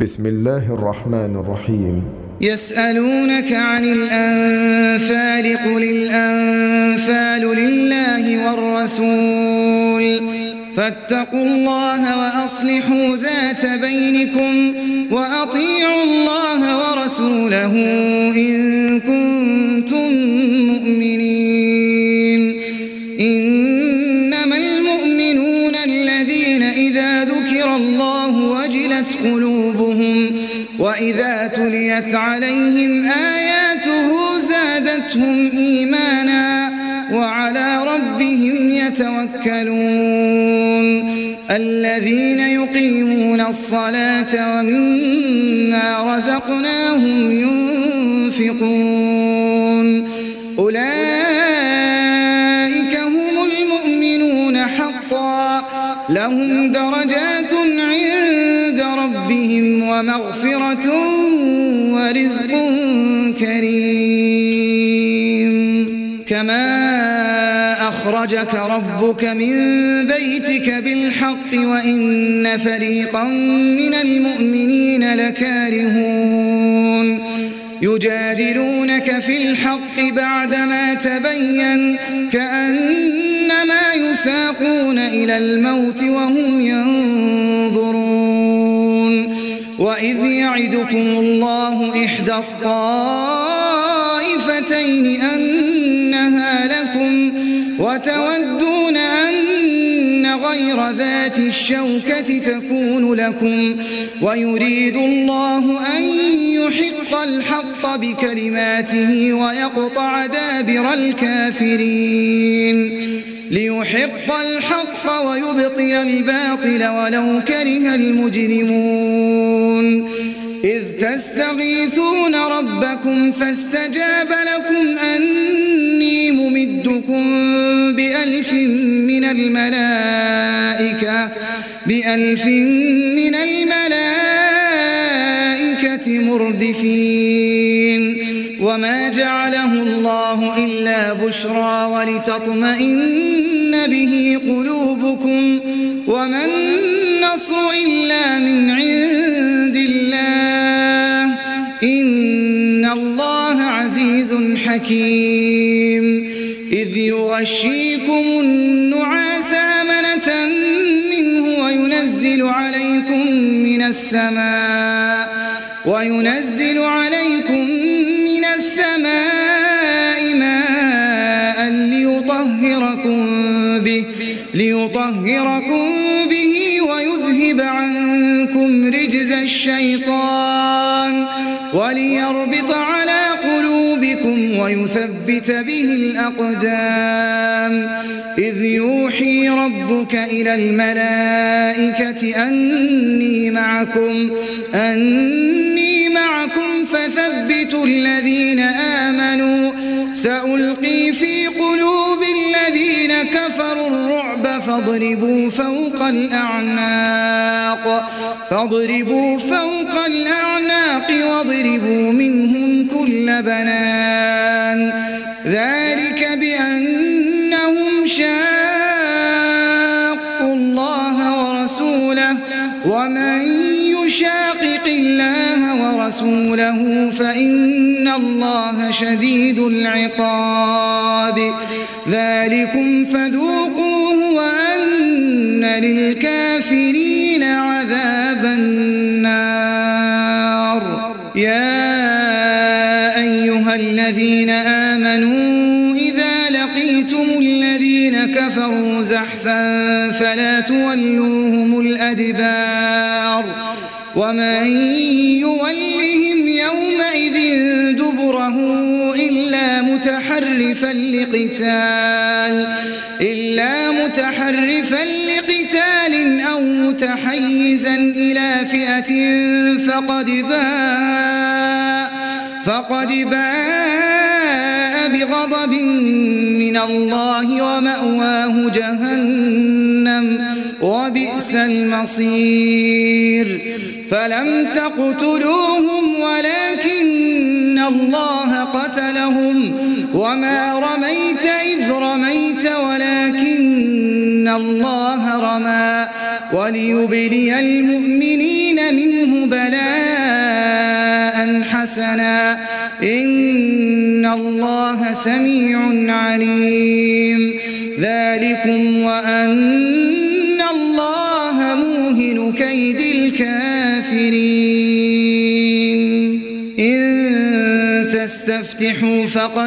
بسم الله الرحمن الرحيم. يسألونك عن الأنفال قل الأنفال لله والرسول فاتقوا الله وأصلحوا ذات بينكم وأطيعوا الله ورسوله إن كنتم مؤمنين. إنما المؤمنون الذين إذا ذكر الله وجلت قلوبهم وإذا تليت عليهم آياته زادتهم إيمانا وعلى ربهم يتوكلون. الذين يقيمون الصلاة ومما رزقناهم ينفقون أولئك هم المؤمنون حقا لهم درجات عند ربهم ومغفرة ورزق كريم. كما أخرجك ربك من بيتك بالحق وإن فريقا من المؤمنين لكارهون يجادلونك في الحق بعدما تبين كأنما يساقون إلى الموت وهم ينظرون. وإذ يعدكم الله إحدى الطائفتين أنها لكم وتودون أن غير ذات الشوكة تكون لكم ويريد الله أن يحق الحق بكلماته ويقطع دابر الكافرين ليحق الحق ويبطل الباطل ولو كره المجرمون. إذ تستغيثون ربكم فاستجاب لكم أني ممدكم بألف من الملائكة مردفين. وما جعله الله إلا بشرى ولتطمئن به قلوبكم وما النصر إلا من عند الله إن الله عزيز حكيم. إذ يغشيكم النعاس أمنة منه وينزل عليكم من السماء ماء ليطهركم به ويذهب عنكم رجز الشيطان وليربط على قلوبكم ويثبت به الأقدام. إذ يوحي ربك إلى الملائكة أني معكم فثبتوا الذين آمنوا سألقي في قلوب الذين كفروا الرعب فاضربوا فوق الأعناق واضربوا منهم كل بنان. ذلك بأنهم شاقوا الله ورسوله ومن يشاقق الله ورسوله فإن الله شديد العقاب. ذلكم فذوقوه وأن للكافرين عذاب النار. يا أيها الذين آمنوا إذا لقيتم الذين كفروا زحفا فلا تولوهم الأدبار ومن يولهم يومئذ دبره إلا متحرفا لقتال أو متحيزا إلى فئة فقد باء بغضب من الله ومأواه جهنم وبئس المصير. فلم تقتلوهم ولكن الله قتلهم وما رميت إذ رميت ولكن الله رمى وليبلي المؤمنين الظالمين منه بلاء حسنا إن الله سميع عليم ذلكم وأن الله موهن كيد الكافرين إن تستفتحوا فقد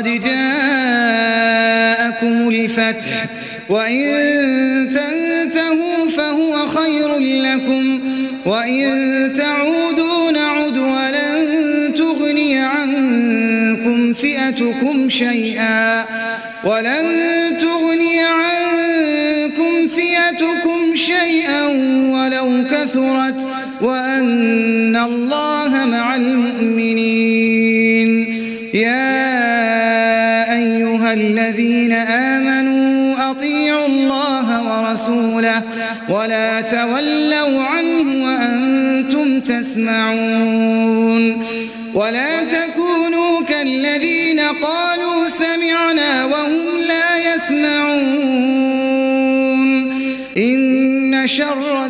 جاءكم الفتح وإن تنتهوا فهو خير لكم وإن تعودوا نعد ولن تغني عنكم فئتكم شيئا ولو كثرت وأن الله مع المؤمنين يا أيها الذين آمنوا أطيعوا الله ورسوله ولا تولوا عنه وأنتم تسمعون ولا تكونوا كالذين قالوا سمعنا وهم لا يسمعون إن شر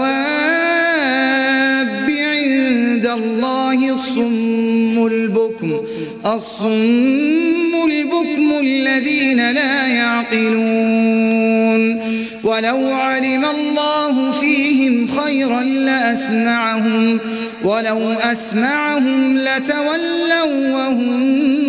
الدواب عند الله الصم البكم الذين لا يعقلون ولو علم الله فيهم خيرا لأسمعهم ولو أسمعهم لتولوا وهم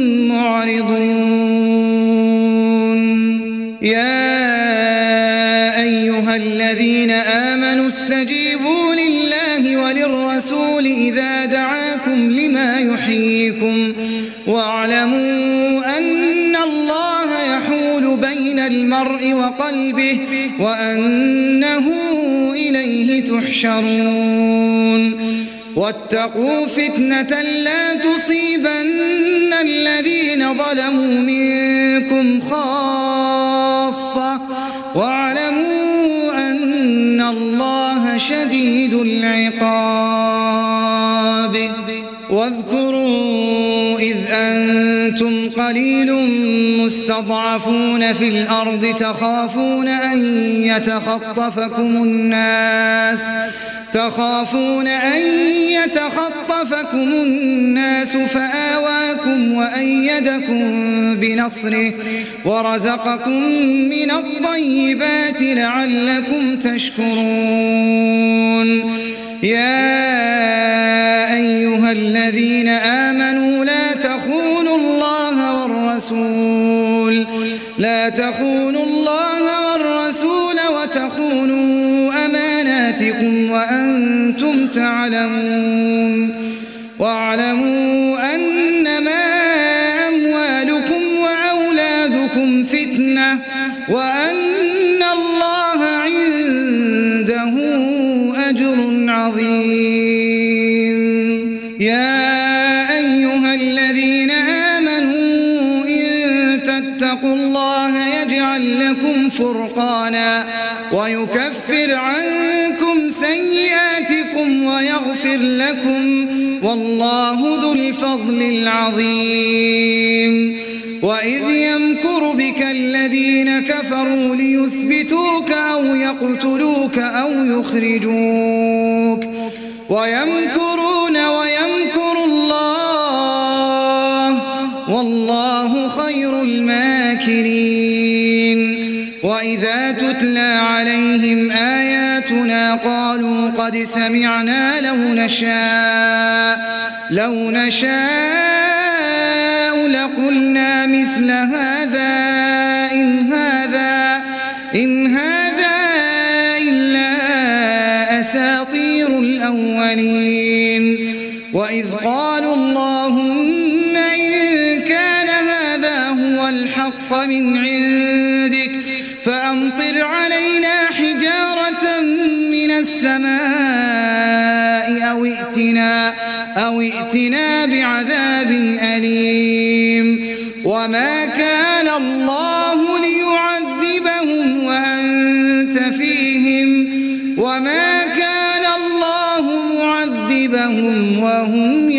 معرضون يا أيها الذين آمنوا استجيبوا لله وللرسول إذا دعاكم لما يحييكم واعلموا أن الله يحول بين المرء وقلبه وأنه إليه تحشرون واتقوا فتنة لا تصيبن الذين ظلموا منكم خاصة واعلموا أن الله شديد العقاب واذكروا إذ أنتم قليل مستضعفون في الأرض تخافون أن يتخطفكم الناس فآواكم وأيدكم بنصره ورزقكم من الطيبات لعلكم تشكرون يا أيها الذين آمنوا لا تخونوا الله والرسول وتخونوا أماناتكم وأنتم تعلمون واعلموا أنما أموالكم وأولادكم فتنة وأن الله عنده أجر عظيم يا أيها الذين آمنوا إن تتقوا الله يجعل لكم فرقانا ويكفر عنكم سيئاتكم ويغفر لكم والله ذو الفضل العظيم وإذ يمكر بك الذين كفروا ليثبتوك أو يقتلوك أو يخرجوك ويمكرون ويمكر الله والله خير الماكرين وإذا تتلى عليهم آياتنا قالوا قد سمعنا لو نشاء لقلنا مثل هذا إن هذا إلا أساطير الأولين وإذ قالوا اللهم إن كان هذا هو الحق من عندك فأمطر علينا حجارة من السماء أو ائتنا بعذاب أليم وما كان الله ليعذبهم وأنت فيهم وما كان الله معذبهم وهم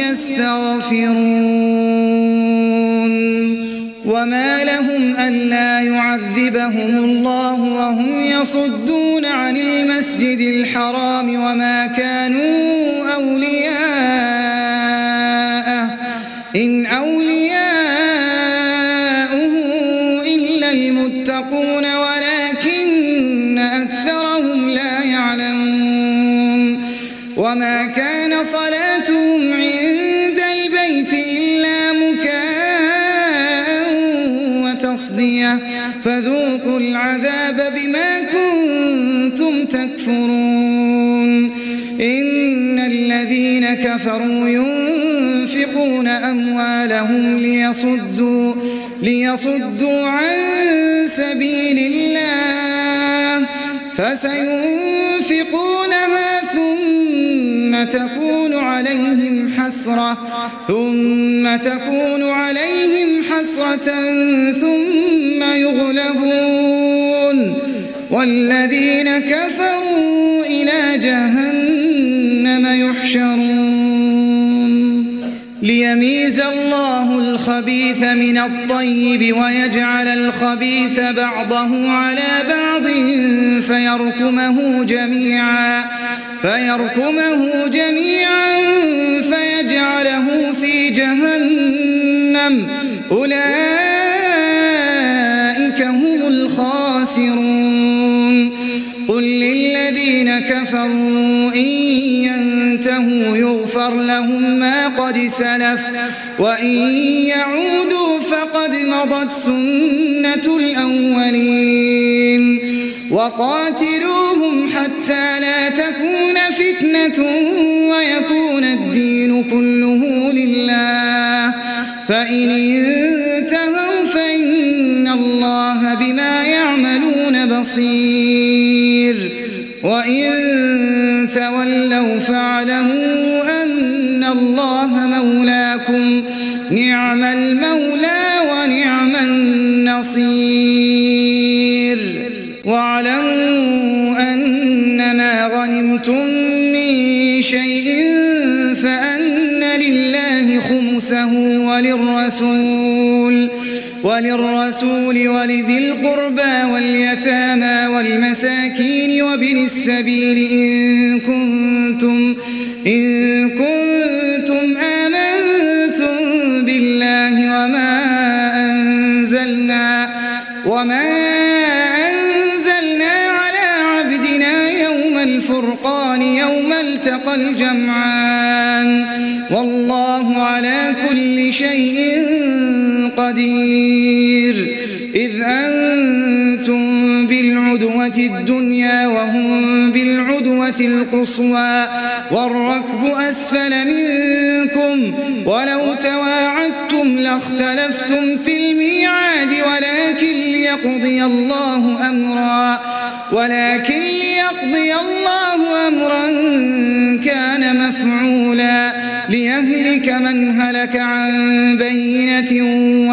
يستغفرون وما لهم ألا يعذبهم الله وهم يصدون عن المسجد الحرام وما كانوا إن أولياؤه إلا المتقون ولكن أكثرهم لا يعلمون وما كان صلاتهم عند البيت إلا مكاء وتصدية فذوقوا العذاب بما كنتم تكفرون إن الذين كفروا ينفقون أموالهم ليصدوا عن سبيل الله فسينفقونها ثم تكون عليهم حسرة ثم يغلبون والذين كفروا إلى جهنم يحشرون ليميز الله الخبيث من الطيب ويجعل الخبيث بعضه على بعض فيركمه جميعا فيجعله في جهنم أولئك هم الخاسرون قل للذين كفروا إن ينتهوا يغفر لهم ما قد سلف وإن يعودوا فقد مضت سنة الأولين وقاتلوهم حتى لا تكون فتنة ويكون الدين كله لله فإن انتهوا فإن الله بما يعملون بصير وإن تولوا فاعلموا أن الله مولاكم نعم المولى ونعم النصير واعلموا أنما غنمتم من شيء فأن لله خمسه وللرسول ولذي القربى واليتامى والمساكين وابن السبيل إن كنتم آمنتم بالله وما أنزلنا على عبدنا يوم الفرقان يوم التقى الجمعان والله على كل شيء قدير إذ أنتم بالعدوة الدنيا وهم بالعدوة القصوى والركب أسفل منكم ولو تواعدتم لاختلفتم في الميعاد ولكن ليقضي الله أمرا كان مفعولا ليهلك من هلك عن بينة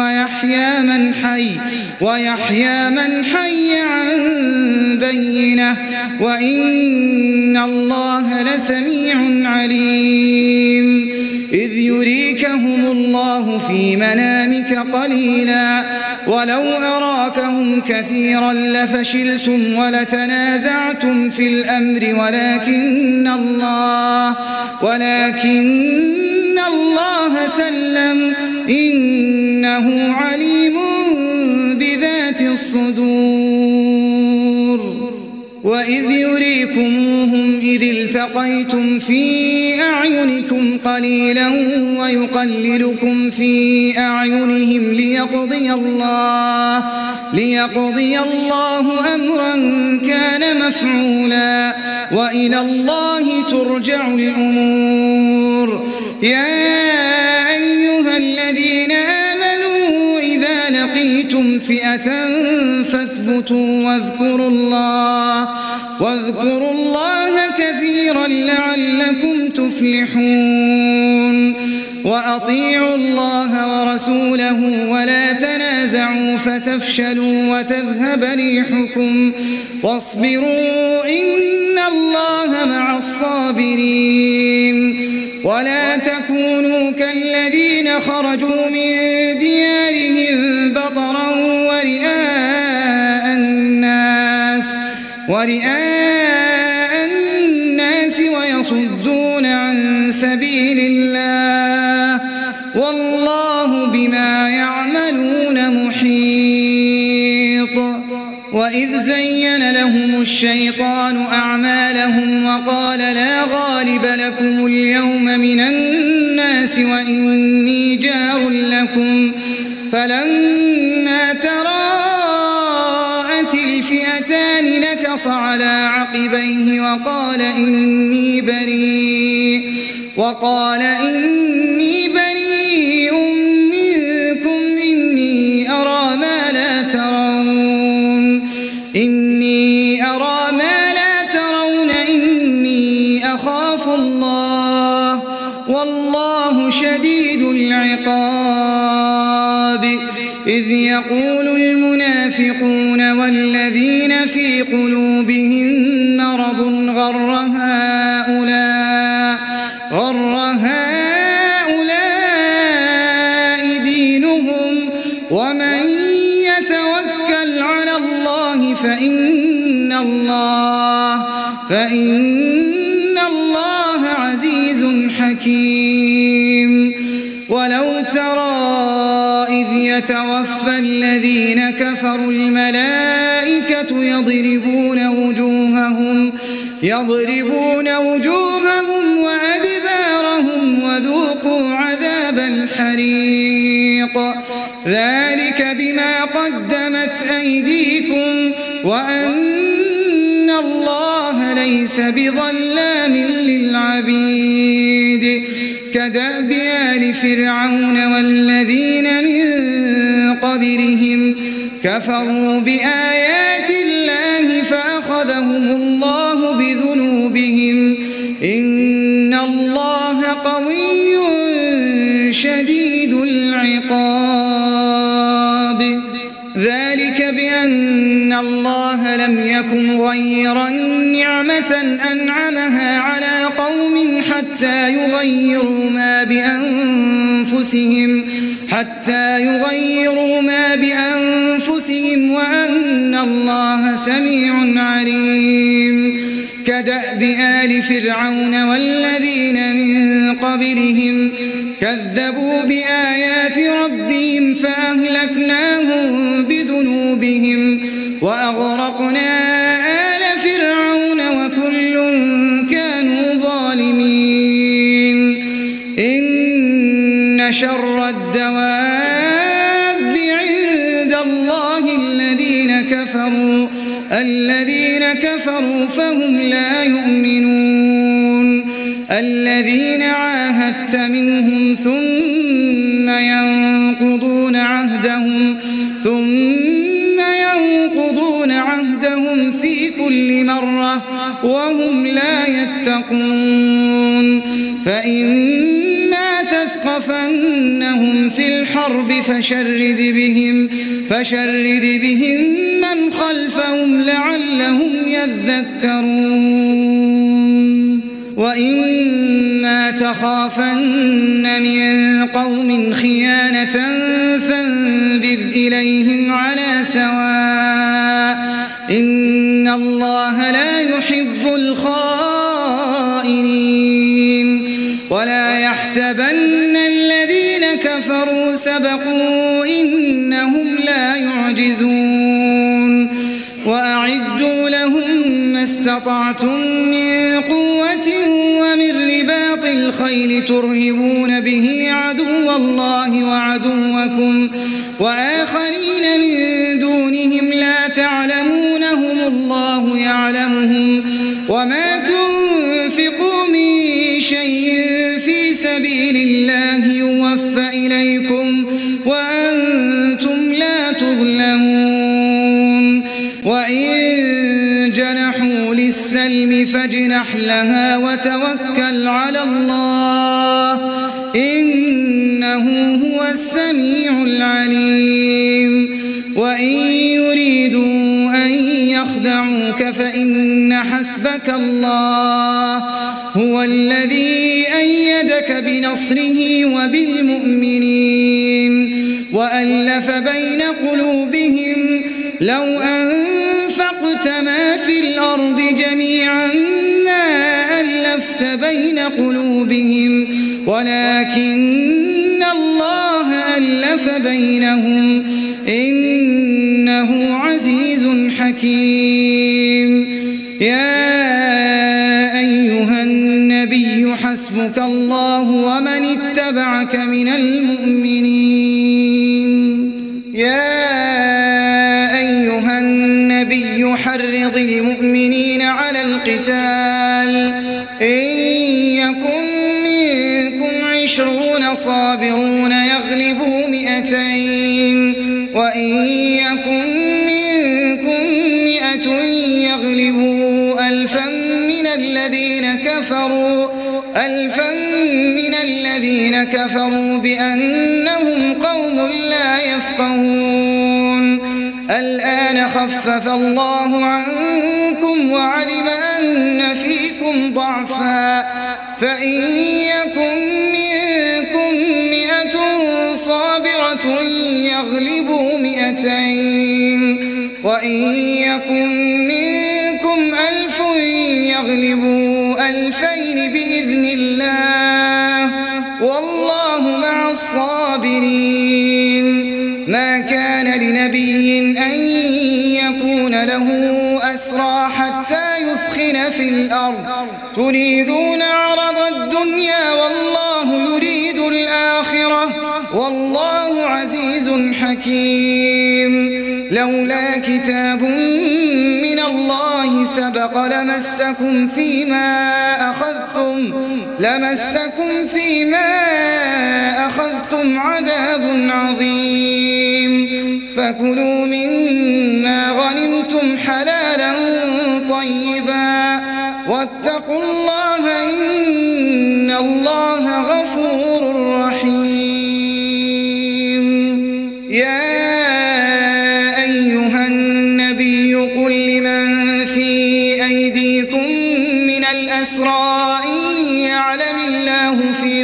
ويحيى من حي عن بينة وإن الله لسميع عليم إذ يريكهم الله في منامك قليلا ولو أراكهم كثيرا لفشلتم ولتنازعتم في الأمر ولكن الله سلم إنه عليم بذات الصدور وإذ يريكموهم إذ التقيتم في أعينكم قليلا ويقللكم في أعينهم ليقضي الله أمرا كان مفعولا وإلى الله ترجع الأمور يا أيها الذين آمنوا إذا لقيتم فئة فاثبتوا واذكروا الله كثيرا لعلكم تفلحون وأطيعوا الله ورسوله ولا تنازعوا فتفشلوا وتذهب ريحكم واصبروا إن الله مع الصابرين ولا تكونوا كالذين خرجوا من ديارهم بطرا ورئاء الناس ويصدون عن سبيل الله والله بما يعملون محيط. وإذ زين لهم الشيطان أعمالهم وقال لا غالب لكم اليوم من الناس وإني جار لكم فلما تراءت الفئتان نكص على عقبيه وقال إني بريء منكم إني أرى ما لا ترون إني أخاف الله والله شديد العقاب. إذ يقول المنافقون والذين في قلوبهم مرض غر هؤلاء دينهم ومن يتوكل على الله فإن الله عزيز حكيم. ولو ترى إذ يتوفى الذين كفروا الملائكة يضربون وجوههم وأدبارهم وذوقوا عذاب الحريق ذلك بما قدمت أيديكم وأن الله ليس بظلام للعبيد. كدأب آل فرعون والذين من قبلهم كفروا بآيات الله فأخذهم الله بذنوبهم إن الله قوي شديد العقاب. ذلك بأن الله لم يكن غيرا نعمة أنعمها على قوم حتى يغيروا ما بأنفسهم وأن الله سميع عليم. كدأب آل فرعون والذين من قبلهم كذبوا بآيات ربهم فأهلكناهم بذنوبهم وأغرقنا آل فرعون وكل كانوا ظالمين. إن شر الدواب عند الله الذين كفروا فهم لا يؤمنون. الذين عاهدت منهم ثم ينقضون عهدهم في كل مرة وهم لا يتقون. فإما تثقفنهم في الحرب فشرد بهم من خلفهم لعلهم يذكرون. وإما تخافن من قوم خيانة فانبذ إليهم على سواء إن الله لا يحب الخائنين. ولا يحسبن الذين كفروا سبقوا إنهم لا يعجزون. وأعدوا لهم ما استطعتم من قوة ومن رباط الخيل ترهبون به عدو الله وعدوكم وآخرين من دونهم لا تعلمونهم الله يعلمهم. وما تنفقوا من شيء في سبيل الله يوفى إليكم وأنتم لا تظلمون. وإن جنحوا للسلم فاجنح لها وتوكل على الله إنه هو السميع العليم. وإن يريدوا أن يخدعوك فإن حسبك الله هو الذي أيدك بنصره وبالمؤمنين وألف بين قلوبهم لو أنفقت ما في الأرض جميعا ما ألفت بين قلوبهم ولكن الله ألف بينهم إنه عزيز حكيم. يا أيها النبي حسبك الله ومن اتبعك من المؤمنين. يا أيها النبي حرض المؤمنين على القتال إن يكن منكم 20 صابرون يغلبوا 200 وإن يكن منكم 100 يغلبوا 1000 من الذين كفروا بأنهم قوم لا يفقهون. الآن خفف الله عنكم وعلم أن فيكم ضعفا فإن يكن منكم 100 صابرة يغلبوا 200 وإن يكن منكم 1000 يغلبوا 2000 بإذن الله والله مع الصابرين. ما كان لنبي أن يكون له أسرى حتى يثخن في الأرض تريدون عرض الدنيا والله يريد الآخرة والله عزيز حكيم. لولا كتاب من الله سبق لمسكم فيما أخذتم عذاب عظيم. فكلوا مما غنمتم حلالا طيبا واتقوا الله إن الله غفور رحيم. يا أيها النبي قل لمن في أيديكم من الأسرى إن يعلم الله في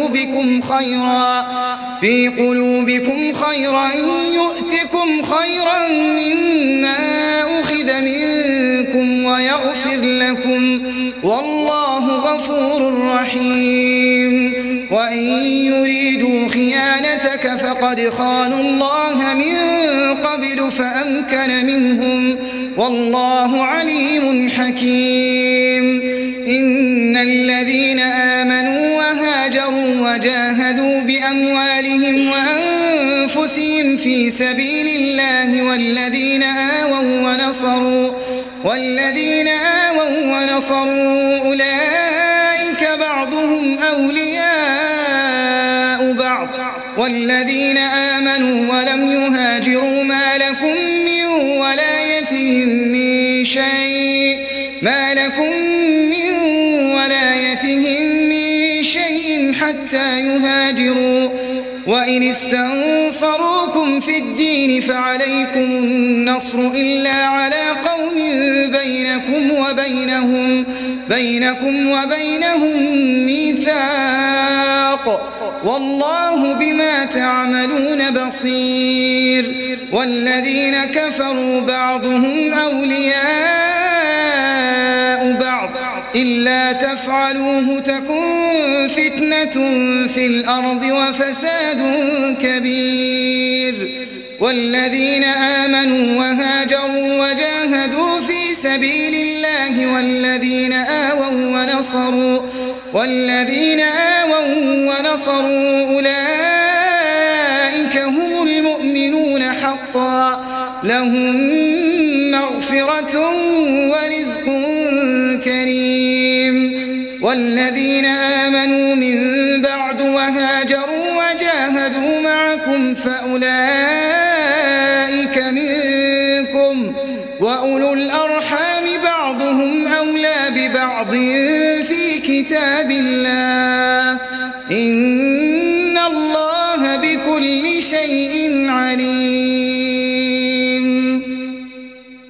قلوبكم خيرا يؤتكم خيرا مما أخذ منكم ويغفر لكم والله غفور رحيم. وإن يريدوا خيانتك فقد خانوا الله من قبل فأمكن منهم والله عليم حكيم. إن الذين آمنوا وهاجروا وجاهدوا بأموالهم وأنفسهم في سبيل الله والذين آووا ونصروا أولئك بعضهم أولياء بعض والذين آمنوا ولم يهاجروا ما لكم من ولايتهم من شيء حتى يهاجروا. وإن استنصروكم في الدين فعليكم النصر إلا على قوم بينكم وبينهم ميثاق والله بما تعملون بصير. والذين كفروا بعضهم أولياء بعض إلا تفعلوه تكن فتنة في الأرض وفساد كبير. والذين آمنوا وهاجروا وجاهدوا في سبيل الله والذين آووا ونصروا أولئك هم المؤمنون حقا لهم مغفرة ورزق كريم. والذين آمنوا من بعد وهاجروا وجاهدوا معكم فأولئك منكم وأولو الأرحام بعضهم أولى ببعض في كتاب الله